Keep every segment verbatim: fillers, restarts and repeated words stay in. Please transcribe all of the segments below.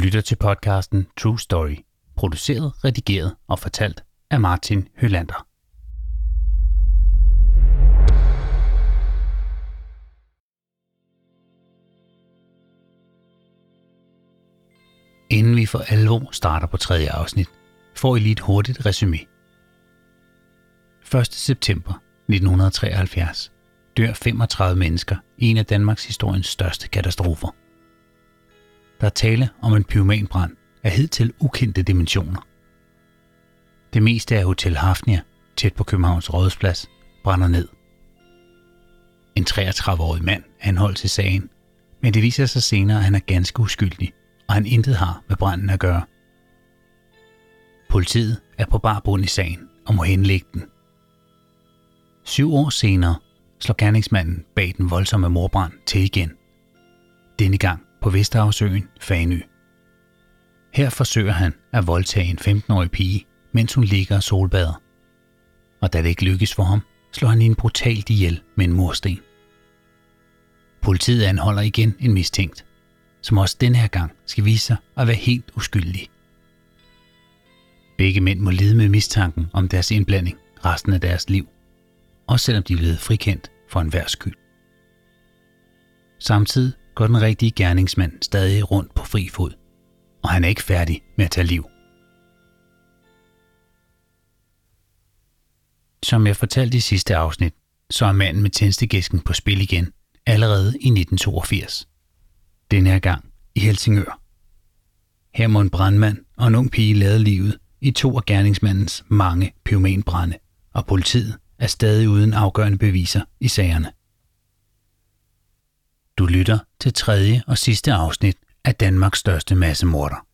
lytter til podcasten True Story, produceret, redigeret og fortalt af Martin Hølander. Inden vi for alvor starter på tredje afsnit, får I lige et hurtigt resumé. første september nitten treoghalvfjerds dør femogtredive mennesker i en af Danmarks historiens største katastrofer. Der er tale om en pyromanbrand af hidtil ukendte dimensioner. Det meste af Hotel Hafnia, tæt på Københavns Rådhusplads, brænder ned. En treogtredive-årig mand er anholdt til sagen, men det viser sig senere, at han er ganske uskyldig, og han intet har med branden at gøre. Politiet er på bar bund i sagen og må henlægge den. Syv år senere slår gerningsmanden bag den voldsomme mordbrand til igen. Denne gang på Vesterhavsøen Fanø. Her forsøger han at voldtage en femten-årig pige, mens hun ligger og solbader. Og da det ikke lykkes for ham, slår han hende brutalt ihjel med en mursten. Politiet anholder igen en mistænkt, som også denne her gang skal vise sig at være helt uskyldig. Begge mænd må lide med mistanken om deres indblanding resten af deres liv, også selvom de er blevet frikendt for enhver skyld. Samtidig går den rigtige gerningsmand stadig rundt på fri fod, og han er ikke færdig med at tage liv. Som jeg fortalte i sidste afsnit, så er manden med tændstikæsken på spil igen allerede i nitten toogfirs. Denne her gang i Helsingør. Her må en brandmand og en ung pige lade livet i to af gerningsmandens mange pyromanbrande, og politiet er stadig uden afgørende beviser i sagerne. Du lytter til tredje og sidste afsnit af Danmarks største massemorder.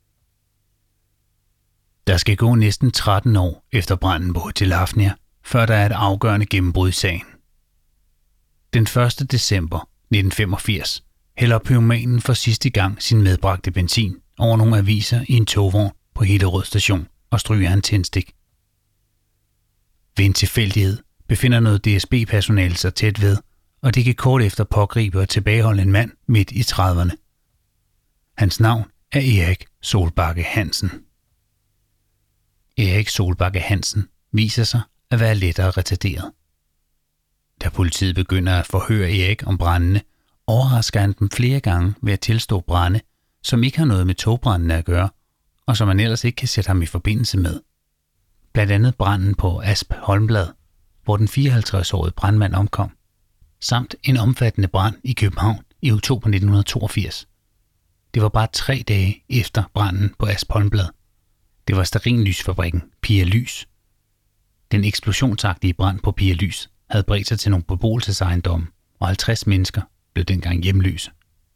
Der skal gå næsten tretten år efter branden på Hotel Hafnia, før der er et afgørende gennembrud i sagen. Den første december nitten femogfirs hælder pyromanen for sidste gang sin medbragte benzin over nogle aviser i en togvogn på Hillerød station og stryger han tændstik. Ved en tilfældighed befinder noget D S B-personale sig tæt ved, og det kan kort efter pågribe og tilbageholde en mand midt i trediverne. Hans navn er Erik Solbakke Hansen. Erik Solbakke Hansen viser sig at være lettere retarderet. Da politiet begynder at forhøre Erik om brændene, overrasker han dem flere gange ved at tilstå brande, som ikke har noget med togbrændene at gøre, og som man ellers ikke kan sætte ham i forbindelse med. Blandt andet branden på Asp Holmblad, hvor den fireoghalvtreds-årige brandmand omkom, samt en omfattende brand i København i oktober nitten toogfirs. Det var bare tre dage efter branden på Asp Holmblad. Det var stearinlysfabrikken Pia Lys. Den eksplosionsagtige brand på Pia Lys havde bredt sig til nogle beboelsesejendomme, og halvtreds mennesker blev dengang hjemløse.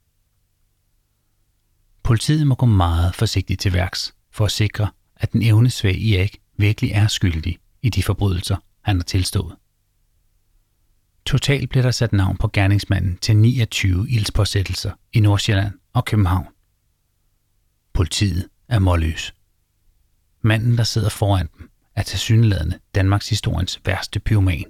Politiet må gå meget forsigtigt til værks for at sikre, at den evnesvage Erik virkelig er skyldig i de forbrydelser, han har tilstået. Totalt blev der sat navn på gerningsmanden til niogtyve ildspåsættelser i Nordsjælland og København. Politiet er målløs. Manden, der sidder foran dem, er tilsyneladende Danmarks historiens værste pyroman.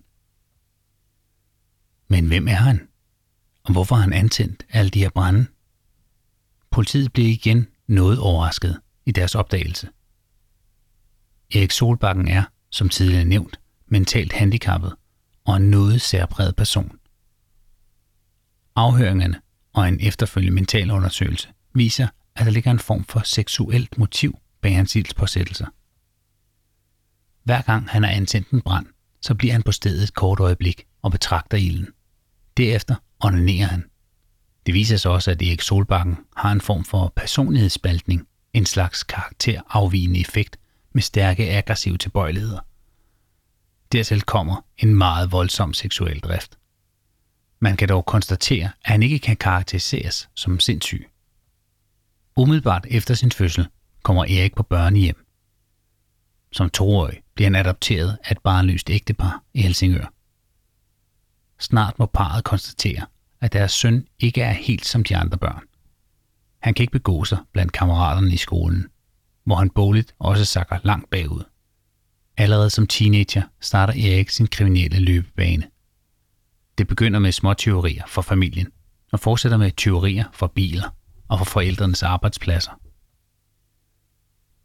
Men hvem er han? Og hvorfor har han antændt alle de her brande? Politiet blev igen noget overrasket i deres opdagelse. Erik Solbakken er, som tidligere nævnt, mentalt handicappet og en noget særpræget person. Afhøringerne og en efterfølgende mentalundersøgelse viser, at der ligger en form for seksuelt motiv bag hans ildspåsættelser. Hver gang han har antændt en brand, så bliver han på stedet et kort øjeblik og betragter ilden. Derefter onanerer han. Det viser sig også, at Erik Solbakken har en form for personlighedsspaltning, en slags karakterafvigende effekt med stærke aggressive tilbøjeligheder. Dertil kommer en meget voldsom seksuel drift. Man kan dog konstatere, at han ikke kan karakteriseres som sindssyg. Umiddelbart efter sin fødsel kommer Erik på børnehjem. Som toårig bliver han adopteret af et barnløst ægtepar i Helsingør. Snart må parret konstatere, at deres søn ikke er helt som de andre børn. Han kan ikke begå sig blandt kammeraterne i skolen, hvor han bogligt også sakker langt bagud. Allerede som teenager starter Erik sin kriminelle løbebane. Det begynder med småtyverier for familien, og fortsætter med tyverier for biler og for forældrenes arbejdspladser.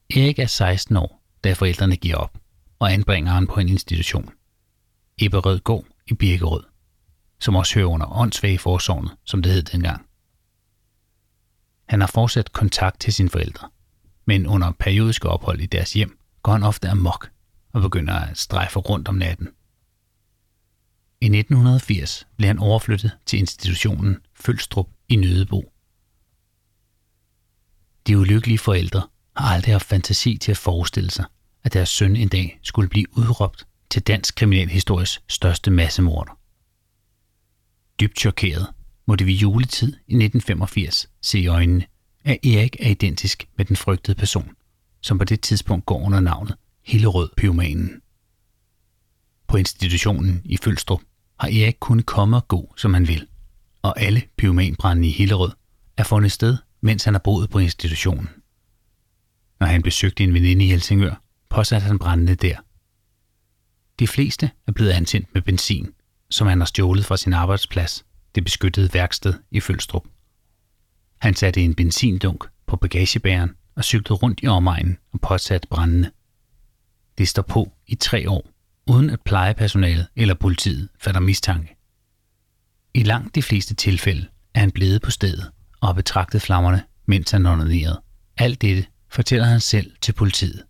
Erik er seksten år, da forældrene giver op og anbringer ham på en institution. Ebberød Gård i Birkerød, som også hører under Åndssvageforsorgen, som det hed dengang. Han har fortsat kontakt til sine forældre, men under periodiske ophold i deres hjem går han ofte amok og begynder at strejfe rundt om natten. I nitten firs blev han overflyttet til institutionen Følstrup i Nødebo. De ulykkelige forældre har aldrig haft fantasi til at forestille sig, at deres søn en dag skulle blive udråbt til dansk kriminalhistories største massemorder. Dybt chokeret må de ved juletid i nitten femogfirs se i øjnene, at Erik er identisk med den frygtede person, som på det tidspunkt går under navnet Hillerød Pyromanen. På institutionen i Følstrup har Erik kunnet komme og gå, som han vil, og alle pyromanbrandene i Hillerød er fundet sted, mens han har boet på institutionen. Når han besøgte en veninde i Helsingør, påsatte han brændene der. De fleste er blevet antændt med benzin, som han har stjålet fra sin arbejdsplads, det beskyttede værksted i Følstrup. Han satte en benzindunk på bagagebæreren og cyklede rundt i omegnen og påsatte brændene. Det står på i tre år, uden at plejepersonalet eller politiet fatter mistanke. I langt de fleste tilfælde er han blevet på stedet og har betragtet flammerne, mens han onanerede. Alt dette fortæller han selv til politiet.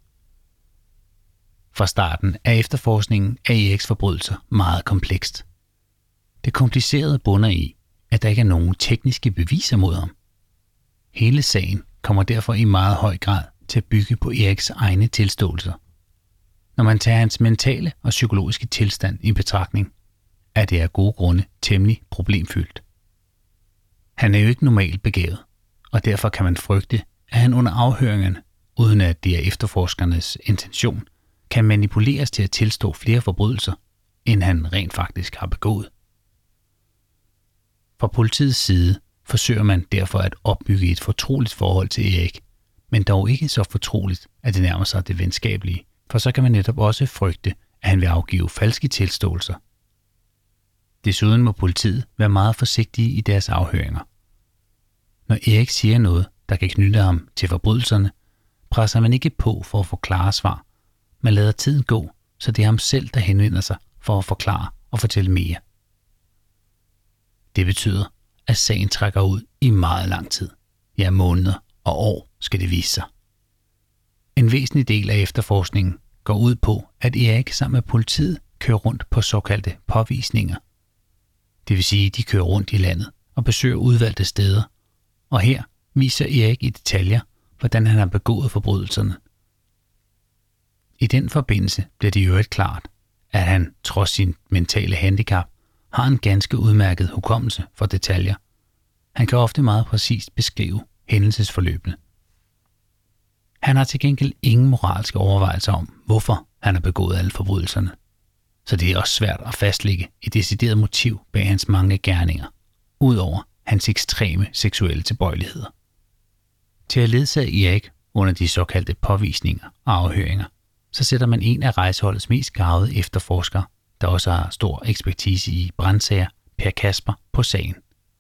Fra starten er efterforskningen af Eriks forbrydelser meget komplekst. Det komplicerede bunder i, at der ikke er nogen tekniske beviser mod ham. Hele sagen kommer derfor i meget høj grad til at bygge på Eriks egne tilståelser. Når man tager hans mentale og psykologiske tilstand i betragtning, er det af gode grunde temmelig problemfyldt. Han er jo ikke normalt begavet, og derfor kan man frygte, at han under afhøringerne, uden at det er efterforskernes intention, kan manipuleres til at tilstå flere forbrydelser, end han rent faktisk har begået. Fra politiets side forsøger man derfor at opbygge et fortroligt forhold til Erik, men dog ikke så fortroligt, at det nærmer sig det venskabelige, for så kan man netop også frygte, at han vil afgive falske tilståelser. Desuden må politiet være meget forsigtige i deres afhøringer. Når Erik siger noget, der kan knytte ham til forbrydelserne, presser man ikke på for at få klare svar, men lader tiden gå, så det er ham selv, der henvender sig for at forklare og fortælle mere. Det betyder, at sagen trækker ud i meget lang tid. Ja, måneder og år skal det vise sig. En væsentlig del af efterforskningen går ud på, at Erik sammen med politiet kører rundt på såkaldte påvisninger. Det vil sige, at de kører rundt i landet og besøger udvalgte steder, og her viser Erik i detaljer, hvordan han har begået forbrydelserne. I den forbindelse bliver det jo et klart, at han, trods sin mentale handicap, har en ganske udmærket hukommelse for detaljer. Han kan ofte meget præcist beskrive hændelsesforløbene. Han har til gengæld ingen moralske overvejelser om, hvorfor han har begået alle forbrydelserne. Så det er også svært at fastlægge et decideret motiv bag hans mange gerninger, udover hans ekstreme seksuelle tilbøjeligheder. Til at ledsage Erik under de såkaldte påvisninger og afhøringer, så sætter man en af rejseholdets mest garvede efterforskere, der også har stor ekspertise i brandsager, Per Kasper, på sagen.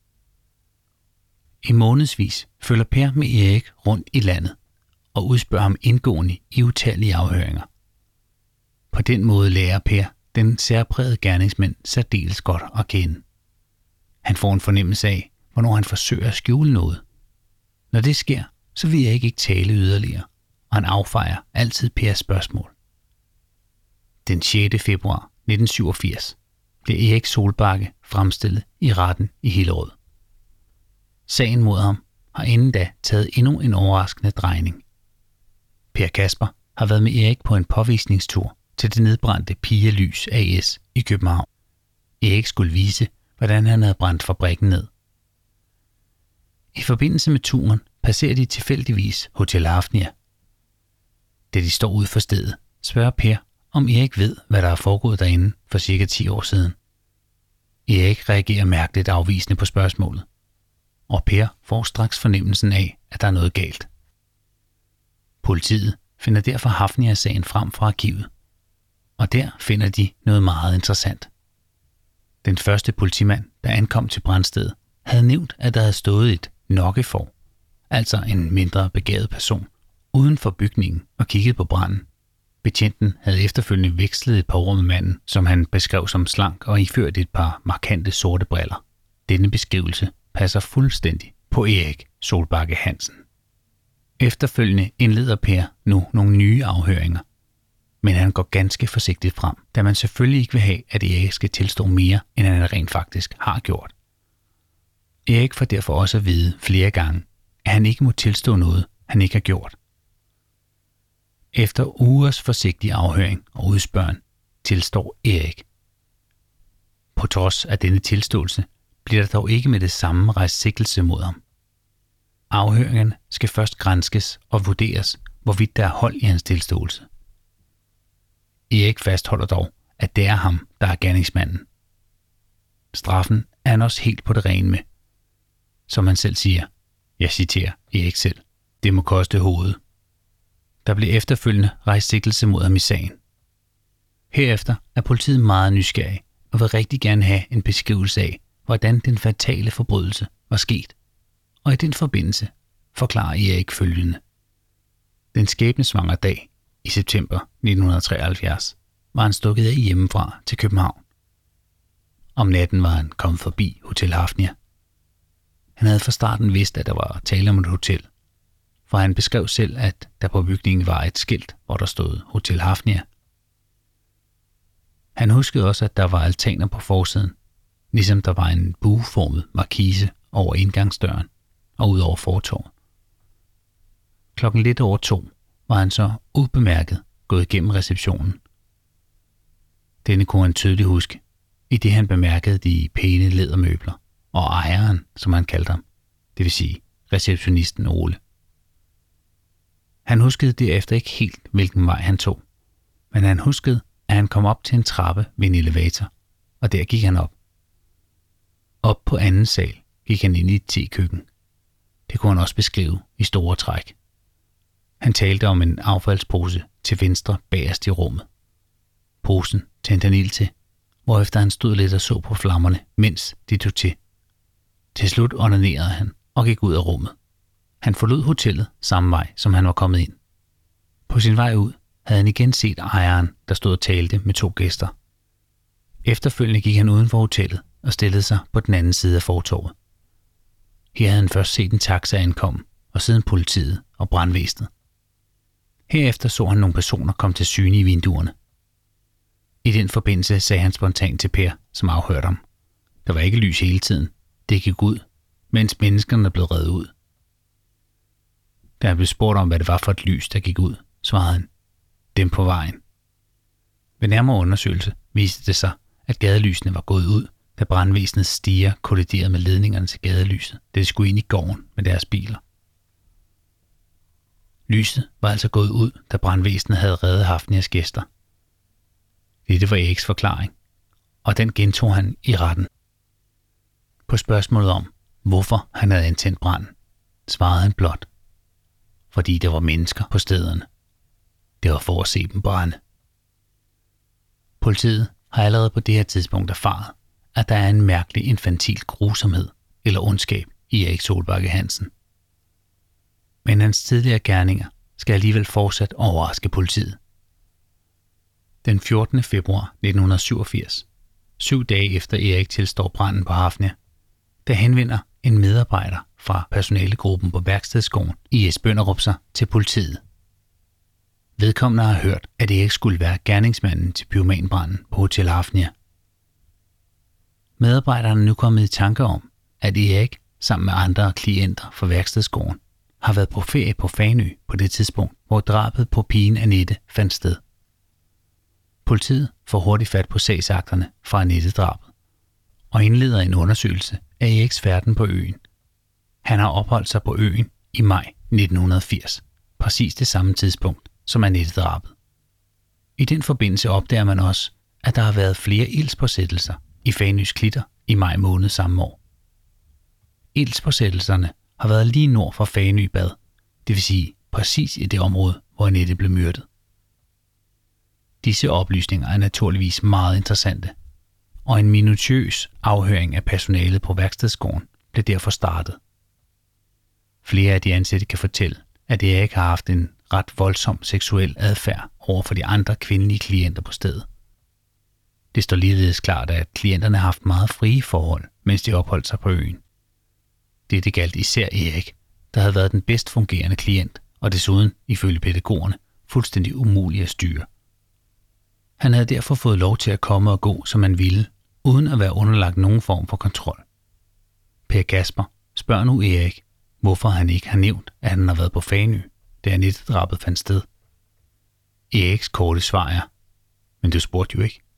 I månedsvis følger Per med Erik rundt i landet og udspørger ham indgående i utallige afhøringer. På den måde lærer Per den særprægede gerningsmænd særdeles godt at kende. Han får en fornemmelse af, hvornår han forsøger at skjule noget. Når det sker, så vil Erik ikke tale yderligere, og han affejer altid Pers spørgsmål. Den sjette februar nitten syvogfirs blev Erik Solbakke fremstillet i retten i Hillerød. Sagen mod ham har inden da taget endnu en overraskende drejning. Per Kasper har været med Erik på en påvisningstur til det nedbrændte Pia Lys A S i København. Erik skulle vise, hvordan han havde brændt fabrikken ned. I forbindelse med turen passerer de tilfældigvis Hotel Hafnia. Da de står ude for stedet, spørger Per, om Erik ved, hvad der er foregået derinde for cirka ti år siden. Erik reagerer mærkeligt afvisende på spørgsmålet, og Per får straks fornemmelsen af, at der er noget galt. Politiet finder derfor Hafnia-sagen frem fra arkivet, og der finder de noget meget interessant. Den første politimand, der ankom til brandstedet, havde nævnt, at der havde stået et nokkefår, altså en mindre begavet person, uden for bygningen og kiggede på branden. Betjenten havde efterfølgende vekslet et par ord med manden, som han beskrev som slank og iført et par markante sorte briller. Denne beskrivelse passer fuldstændig på Erik Solbakke Hansen. Efterfølgende indleder Per nu nogle nye afhøringer, men han går ganske forsigtigt frem, da man selvfølgelig ikke vil have, at Erik skal tilstå mere, end han rent faktisk har gjort. Erik får derfor også at vide flere gange, at han ikke må tilstå noget, han ikke har gjort. Efter ugers forsigtig afhøring og udspørgen tilstår Erik. På trods af denne tilståelse bliver der dog ikke med det samme rejst sigtelse mod ham. Afhøringerne skal først granskes og vurderes, hvorvidt der er hold i hans tilståelse. Erik fastholder dog, at det er ham, der er gerningsmanden. Straffen er han også helt på det rene med. Som han selv siger, jeg citerer Erik selv, det må koste hovedet. Der blev efterfølgende rejst sigtelse mod ham i sagen. Herefter er politiet meget nysgerrig og vil rigtig gerne have en beskrivelse af, hvordan den fatale forbrydelse var sket. Og i den forbindelse forklarer Erik følgende. Den skæbnesvangre dag i september nitten treoghalvfjerds var han stukket af hjemmefra til København. Om natten var han kommet forbi Hotel Hafnia. Han havde fra starten vidst, at der var tale om et hotel, for han beskrev selv, at der på bygningen var et skilt, hvor der stod Hotel Hafnia. Han huskede også, at der var altaner på forsiden, ligesom der var en bueformet markise over indgangsdøren og ud over fortovet. Klokken lidt over to var han så ubemærket gået igennem receptionen. Denne kunne han tydeligt huske, i det han bemærkede de pæne lædermøbler og ejeren, som han kaldte ham, det vil sige receptionisten Ole. Han huskede derefter ikke helt, hvilken vej han tog, men han huskede, at han kom op til en trappe ved en elevator, og der gik han op. Op på anden sal gik han ind i et tekøkken. Det kunne han også beskrive i store træk. Han talte om en affaldspose til venstre bagerst i rummet. Posen tændte han ild til, hvorefter han stod lidt og så på flammerne, mens de tog til. Til slut onanerede han og gik ud af rummet. Han forlod hotellet samme vej, som han var kommet ind. På sin vej ud havde han igen set ejeren, der stod og talte med to gæster. Efterfølgende gik han uden for hotellet og stillede sig på den anden side af fortovet. Her havde han først set en taxa ankomme, og siden politiet og brandvæsenet. Herefter så han nogle personer komme til syne i vinduerne. I den forbindelse sagde han spontant til Per, som afhørte ham. Der var ikke lys hele tiden. Det gik ud, mens menneskerne blev revet ud. Da han blev spurgt om, hvad det var for et lys, der gik ud, svarede han, dem på vejen. Ved nærmere undersøgelse viste det sig, at gadelysene var gået ud, da brandvæsenets stiger kolliderede med ledningerne til gadelyset, da de skulle ind i gården med deres biler. Lyset var altså gået ud, da brandvæsenet havde reddet Hafnias gæster. Dette var Eriks forklaring, og den gentog han i retten. På spørgsmålet om, hvorfor han havde antændt branden, svarede han blot, fordi der var mennesker på stederne. Det var for at se dem brænde. Politiet har allerede på det her tidspunkt erfaret, at der er en mærkelig infantil grusomhed eller ondskab i Erik Solbakke Hansen. Men hans tidligere gerninger skal alligevel fortsat overraske politiet. Den fjortende februar nitten syvogfirs, syv dage efter Erik tilstår branden på Hafnia, der henvender en medarbejder fra personalegruppen på værkstedsgården i Esbønderup sig til politiet. Vedkommende har hørt, at Erik skulle være gerningsmanden til pyromanbranden på Hotel Hafnia. Medarbejderne er nu kommet i tanker om, at Erik sammen med andre klienter fra værkstedsgården har været på ferie på Fanø på det tidspunkt, hvor drabet på pigen Annette fandt sted. Politiet får hurtigt fat på sagsakterne fra Annette-drabet og indleder en undersøgelse af Eriks færden på øen. Han har opholdt sig på øen i maj nitten firs, præcis det samme tidspunkt som Annette-drabet. I den forbindelse opdager man også, at der har været flere ildspåsættelser i Fanøs klitter i maj måned samme år. Ildspåsættelserne har været lige nord for Fanø Bad, det vil sige præcis i det område, hvor Annette blev myrdet. Disse oplysninger er naturligvis meget interessante, og en minutiøs afhøring af personalet på værkstedsgården blev derfor startet. Flere af de ansatte kan fortælle, at Erik har haft en ret voldsom seksuel adfærd over for de andre kvindelige klienter på stedet. Det står ligeledes klart, at klienterne har haft meget frie forhold, mens de opholdt sig på øen. Dette galt især Erik, der havde været den bedst fungerende klient, og desuden, ifølge pædagogerne, fuldstændig umulig at styre. Han havde derfor fået lov til at komme og gå, som han ville, uden at være underlagt nogen form for kontrol. Per Kasper spørger nu Erik, hvorfor han ikke har nævnt, at han har været på Fanø, da Annette-drabet fandt sted. Eriks korte svar er, men du spurgte jo ikke.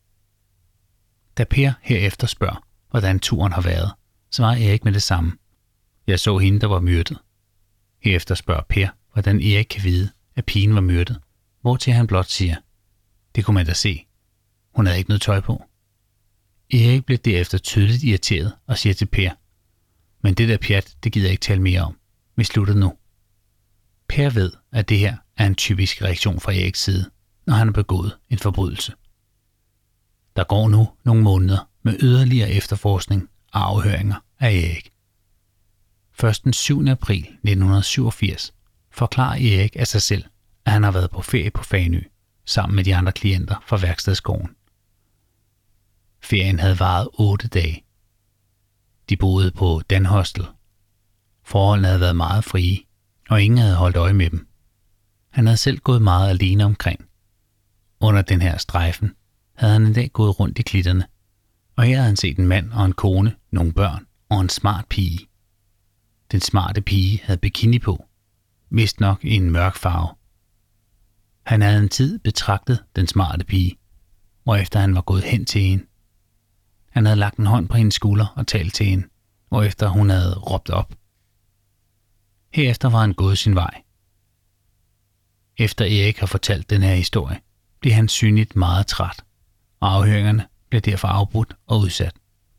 Da Per herefter spørger, hvordan turen har været, svarer Erik med det samme. Jeg så hende, der var myrdet. Herefter spørger Per, hvordan Erik kan vide, at pigen var myrdet, hvortil han blot siger, det kunne man da se. Hun havde ikke noget tøj på. Erik bliver derefter tydeligt irriteret og siger til Per, men det der pjat, det gider jeg ikke tale mere om. Vi slutter nu. Per ved, at det her er en typisk reaktion fra Eriks side, når han har begået en forbrydelse. Der går nu nogle måneder med yderligere efterforskning og afhøringer af Erik. Først den syvende april nitten syvogfirs forklarer Erik af sig selv, at han har været på ferie på Fanø sammen med de andre klienter fra værkstedsgården. Ferien havde varet otte dage. De boede på Dan Hostel. Forholdene havde været meget frie, og ingen havde holdt øje med dem. Han havde selv gået meget alene omkring. Under den her strejfen havde han en dag gået rundt i klitterne, og her havde han set en mand og en kone, nogle børn og en smart pige. Den smarte pige havde bikini på, vist nok i en mørk farve. Han havde en tid betragtet den smarte pige, hvorefter han var gået hen til hende. Han havde lagt en hånd på hendes skulder og talt til hende, hvorefter hun havde råbt op. Herefter var han gået sin vej. Efter Erik har fortalt den her historie, blev han synligt meget træt, og afhøringerne blev derfor afbrudt og udsat.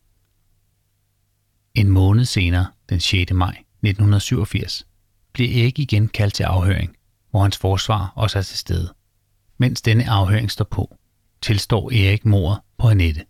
En måned senere, den sjette maj nitten syvogfirs, blev Erik igen kaldt til afhøring, hvor hans forsvar også er til stede. Mens denne afhøring står på, tilstår Erik mordet på Annette.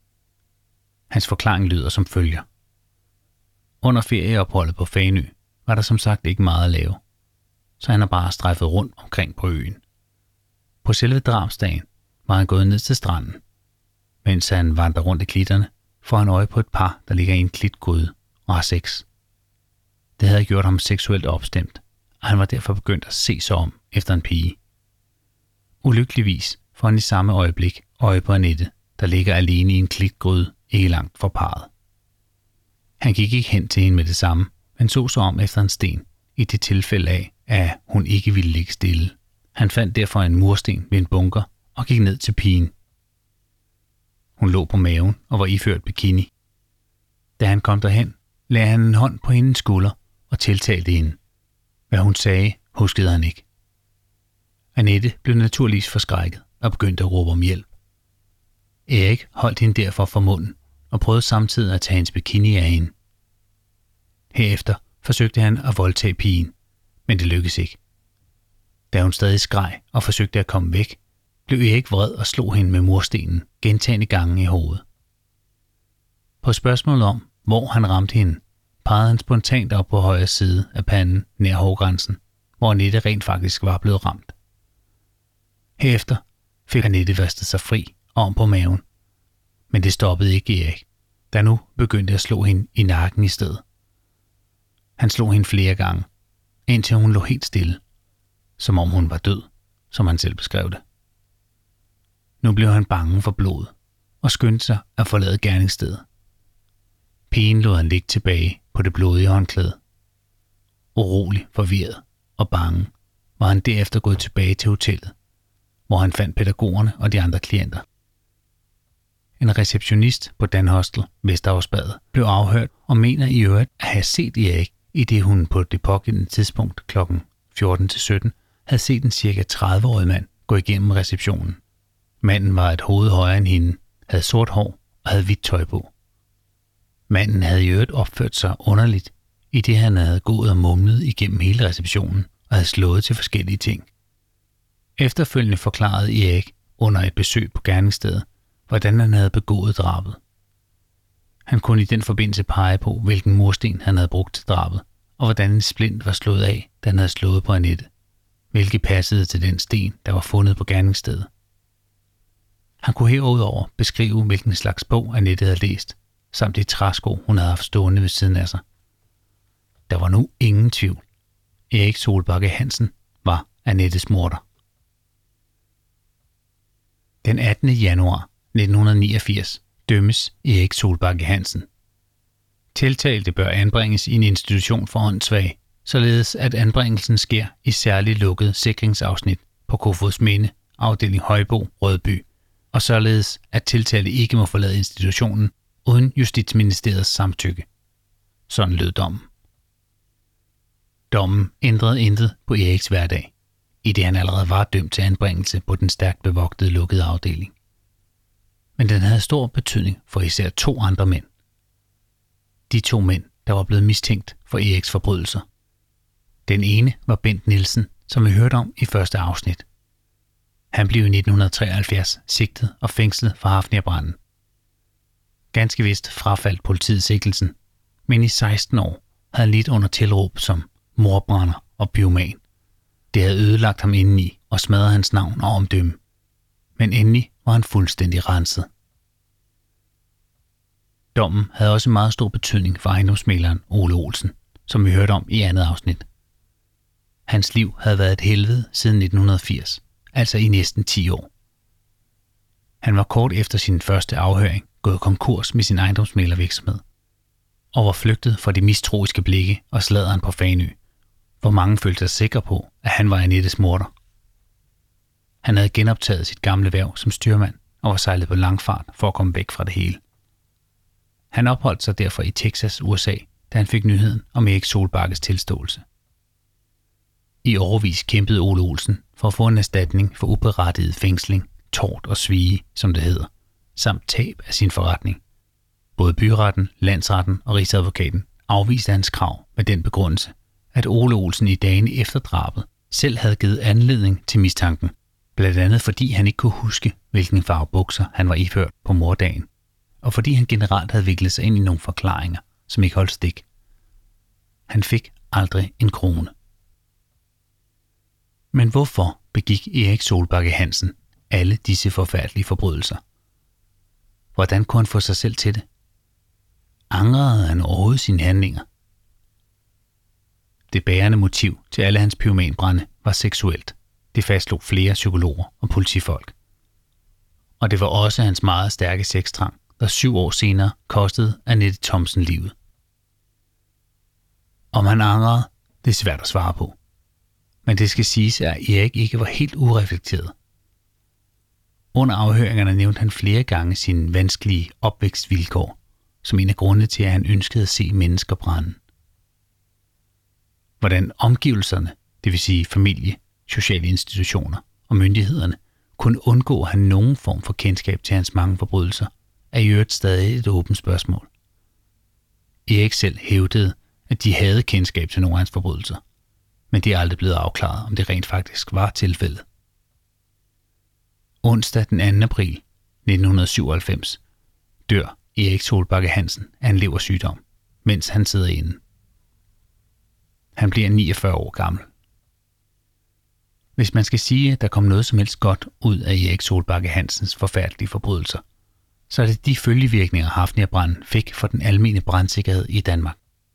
Hans forklaring lyder som følger. Under ferieopholdet på Fanø var der som sagt ikke meget at lave, så han har bare strejfet rundt omkring på øen. På selve drabsdagen var han gået ned til stranden. Mens han vandrer rundt i klitterne, får han øje på et par, der ligger i en klitgryde og har sex. Det havde gjort ham seksuelt opstemt, og han var derfor begyndt at se sig om efter en pige. Ulykkeligvis får han i samme øjeblik øje på Annette, der ligger alene i en klitgryde ikke langt fra parret. Han gik ikke hen til hende med det samme, men så sig om efter en sten, i det tilfælde af, at hun ikke ville ligge stille. Han fandt derfor en mursten ved en bunker og gik ned til pigen. Hun lå på maven og var iført bikini. Da han kom derhen, lagde han en hånd på hendes skulder og tiltalte hende. Hvad hun sagde, huskede han ikke. Annette blev naturligvis forskrækket og begyndte at råbe om hjælp. Erik holdt hende derfor for munden og prøvede samtidig at tage hendes bikini af hende. Herefter forsøgte han at voldtage pigen, men det lykkedes ikke. Da hun stadig skreg og forsøgte at komme væk, blev Erik vred og slog hende med murstenen gentagne gange i hovedet. På spørgsmålet om, hvor han ramte hende, pegede han spontant op på højre side af panden nær hårgrænsen, hvor Annette rent faktisk var blevet ramt. Herefter fik Annette vasket sig fri om på maven, men det stoppede ikke Erik, der nu begyndte at slå hende i nakken i stedet. Han slog hende flere gange, indtil hun lå helt stille, som om hun var død, som han selv beskrev det. Nu blev han bange for blodet og skyndte sig at forlade gerningsstedet. Pigen lod han ligge tilbage på det blodige håndklæde. Urolig, forvirret og bange var han derefter gået tilbage til hotellet, hvor han fandt pædagogerne og de andre klienter. En receptionist på Dan Hostel, Vesterhavsbadet, blev afhørt og mener i øvrigt at have set Erik, i det hun på det pågældende tidspunkt klokken fjorten til sytten havde set en cirka tredive-årig mand gå igennem receptionen. Manden var et hoved højere end hende, havde sort hår og havde hvidt tøj på. Manden havde i øvrigt opført sig underligt, i det han havde gået og mumlet igennem hele receptionen og havde slået til forskellige ting. Efterfølgende forklarede Erik under et besøg på gerningsstedet, hvordan han havde begået drabet. Han kunne i den forbindelse pege på, hvilken mursten han havde brugt til drabet, og hvordan en splint var slået af, da han havde slået på Annette. hvilket passede til den sten, der var fundet på gerningsstedet. Han kunne herudover beskrive, hvilken slags bog Annette havde læst, samt de træsko, hun havde haft stående ved siden af sig. Der var nu ingen tvivl. Erik Solbakke Hansen var Annettes morder. Den attende januar nitten niogfirs dømmes Erik Solbakke Hansen. Tiltalte bør anbringes i en institution for åndssvage, således at anbringelsen sker i særligt lukket sikringsafsnit på Kofoedsminde, afdeling Højbo, Rødby, og således at tiltalte ikke må forlade institutionen uden Justitsministeriets samtykke. Sådan lød dommen. Dommen ændrede intet på Eriks hverdag, idet han allerede var dømt til anbringelse på den stærkt bevogtede lukkede afdeling. Men den havde stor betydning for især to andre mænd. De to mænd, der var blevet mistænkt for Eriks forbrydelser. Den ene var Bent Nielsen, som vi hørte om i første afsnit. Han blev i nitten treoghalvfjerds sigtet og fængslet for Hafnia-branden. Ganske vist frafaldt politiet sigtelsen, men i seksten år havde han lidt under tilråb som mordbrænder og pyroman. Det havde ødelagt ham indeni og smadret hans navn og omdømme. Men endelig var han fuldstændig renset. Dommen havde også meget stor betydning for ejendomsmægleren Ole Olsen, som vi hørte om i andet afsnit. Hans liv havde været et helvede siden nitten firs, altså i næsten ti år. Han var kort efter sin første afhøring gået konkurs med sin ejendomsmæglervirksomhed og var flygtet fra de mistroiske blikke og sladeren på Fanø, hvor mange følte sig sikre på, at han var Annettes morder. Han havde genoptaget sit gamle hverv som styrmand og var sejlet på langfart for at komme væk fra det hele. Han opholdt sig derfor i Texas, U S A, da han fik nyheden om Erik Solbakkes tilståelse. I årevis kæmpede Ole Olsen for at få en erstatning for uberettiget fængsling, tort og svige, som det hedder, samt tab af sin forretning. Både byretten, landsretten og rigsadvokaten afviste hans krav med den begrundelse, at Ole Olsen i dagene efter drabet selv havde givet anledning til mistanken, blandt andet fordi han ikke kunne huske, hvilken farve bukser han var iført på morddagen, og fordi han generelt havde viklet sig ind i nogle forklaringer, som ikke holdt stik. Han fik aldrig en krone. Men hvorfor begik Erik Solbakke Hansen alle disse forfærdelige forbrydelser? Hvordan kunne han få sig selv til det? Angrede han overhovedet sine handlinger? Det bærende motiv til alle hans pyromanbrande var seksuelt. Det fastslog flere psykologer og politifolk. Og det var også hans meget stærke sextrang, der syv år senere kostede Annette Thomsen livet. Om han angrede, det er svært at svare på. Men det skal siges, at Erik ikke var helt ureflekteret. Under afhøringerne nævnte han flere gange sine vanskelige opvækstvilkår, som en af grundene til, at han ønskede at se mennesker brænde. Hvordan omgivelserne, det vil sige familie, sociale institutioner og myndighederne, kunne undgå at have nogen form for kendskab til hans mange forbrydelser, er i øvrigt stadig et åbent spørgsmål. Erik selv hævdede, at de havde kendskab til nogle af hans forbrydelser, men det er aldrig blevet afklaret, om det rent faktisk var tilfældet. Onsdag den anden april nitten syvoghalvfems dør Erik Solbakke Hansen af en leversygdom, mens han sidder inde. Han bliver niogfyrre år gammel. Hvis man skal sige, at der kom noget som helst godt ud af Erik Solbakke Hansens forfærdelige forbrydelser, så er det de følgevirkninger, Hafnia-branden fik for den almene brandsikkerhed i Danmark.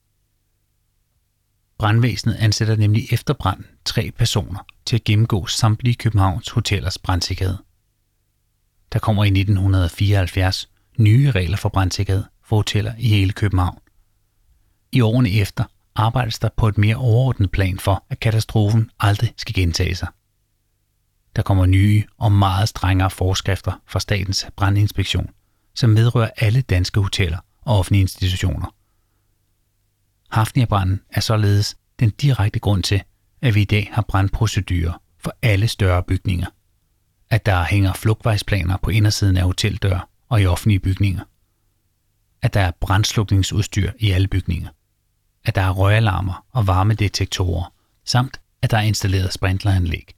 Brandvæsenet ansætter nemlig efter branden tre personer til at gennemgå samtlige Københavns hotellers brandsikkerhed. Der kommer i nitten fireoghalvfjerds nye regler for brandsikkerhed for hoteller i hele København. I årene efter arbejdes der på et mere overordnet plan for, at katastrofen aldrig skal gentage sig. Der kommer nye og meget strengere forskrifter fra Statens Brandinspektion, som vedrører alle danske hoteller og offentlige institutioner. Hafnia-branden er således den direkte grund til, at vi i dag har brandprocedurer for alle større bygninger. At der hænger flugtvejsplaner på indersiden af hoteldøre og i offentlige bygninger. At der er brandslukningsudstyr i alle bygninger. At der er røgalarmer og varmedetektorer, samt at der er installeret sprinkleranlæg.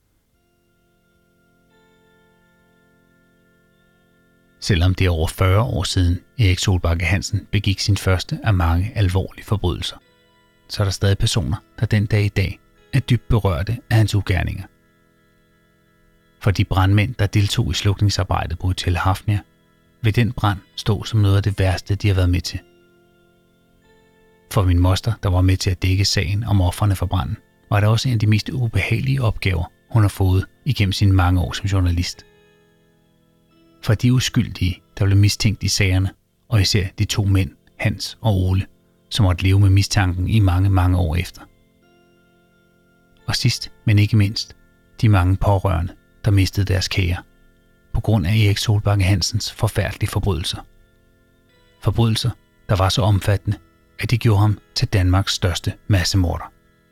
Selvom det er over fyrre år siden Erik Solbakke Hansen begik sin første af mange alvorlige forbrydelser, så er der stadig personer, der den dag i dag er dybt berørte af hans ugerninger. For de brandmænd, der deltog i slukningsarbejdet på Hotel Hafnia, vil den brand stå som noget af det værste, de har været med til. For min moster, der var med til at dække sagen om ofrene for branden, var det også en af de mest ubehagelige opgaver, hun har fået igennem sine mange år som journalist. For de uskyldige, der blev mistænkt i sagerne, og især de to mænd, Hans og Ole, som måtte leve med mistanken i mange, mange år efter. Og sidst, men ikke mindst, de mange pårørende, der mistede deres kære, på grund af Erik Solbakke Hansens forfærdelige forbrydelser. Forbrydelser, der var så omfattende, at de gjorde ham til Danmarks største massemorder.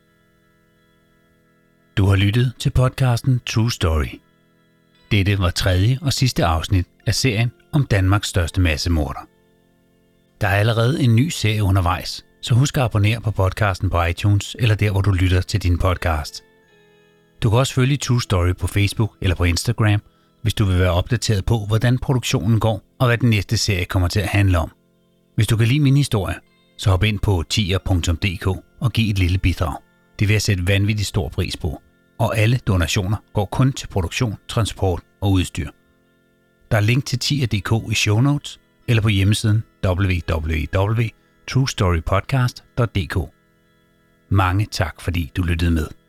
Du har lyttet til podcasten True Story. Dette var tredje og sidste afsnit af serien om Danmarks største massemorder. Der er allerede en ny serie undervejs, så husk at abonnere på podcasten på iTunes eller der, hvor du lytter til din podcast. Du kan også følge True Story på Facebook eller på Instagram, hvis du vil være opdateret på, hvordan produktionen går og hvad den næste serie kommer til at handle om. Hvis du kan lide min historie, så hop ind på tier punktum d k og giv et lille bidrag. Det vil jeg sætte vanvittigt stor pris på. Og alle donationer går kun til produktion, transport og udstyr. Der er link til tier punktum d k i show notes eller på hjemmesiden w w w punktum true story podcast punktum d k. Mange tak, fordi du lyttede med.